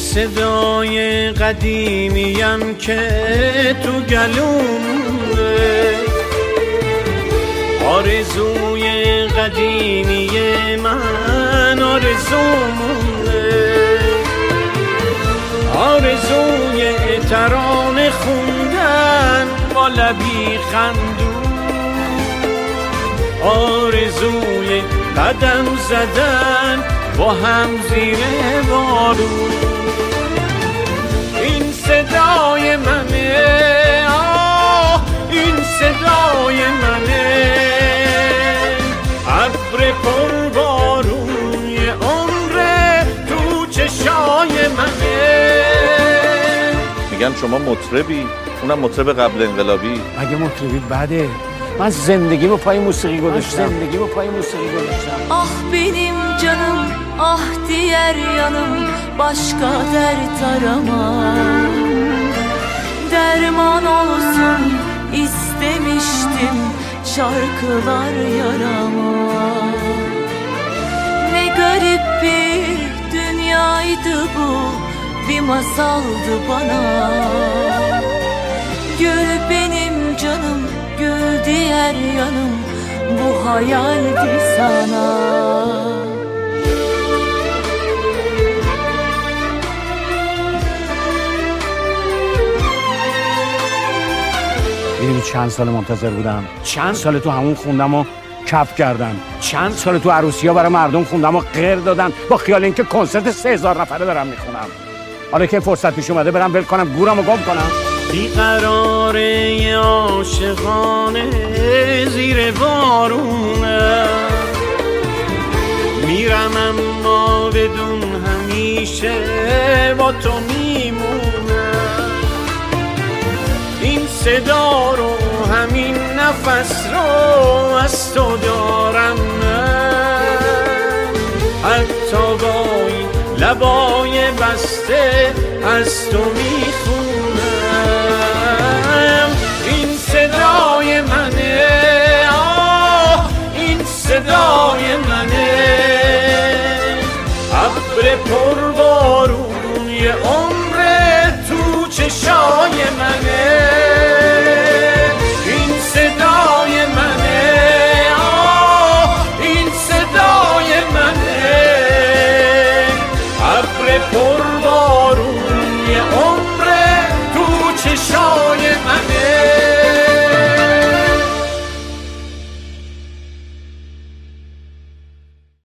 صدای قدیمیم که تو گلومه، آرزوی قدیمی من آرزومونه، آرزوی ترانه خوندن با لبی خندون، آرزوی قدم زدن با هم زیر بارون. این صدای منه، آه این صدای منه، ابر پربارون یه عمر تو چشای منه. میگن شما مطربی، اونم مطرب قبل انقلابی. اگه مطربی بده، من زندگیمو پای موسیقی گذاشتم. Ah benim canım, ah diğer yanım, başka dert aramam. Derman olsun istemiştim şarkılar yarama. Ne garip bir dünyaydı bu, bir masaldı bana. Gül benim canım, gül diğer yanım, bu hayaldi sana. میدونی چند سال منتظر بودم، چند سال تو همون خوندم و کف کردم، چند سال تو عروسی‌ها برای مردم خوندم و غیر دادن با خیال اینکه کنسرت 3000 نفره دارم میخونم. حالا که فرصت پیش اومده برم ول کنم گورمو گم کنم. بیقراره عاشقانه زیر بارونه، میرم اما بدون همیشه با تو میمونه. این صدا رو همین نفس رو از تو دارم من، حتی با این لبای بسته از تو میخونم. این صدای منه، آه این صدای منه، ابر پربارون یه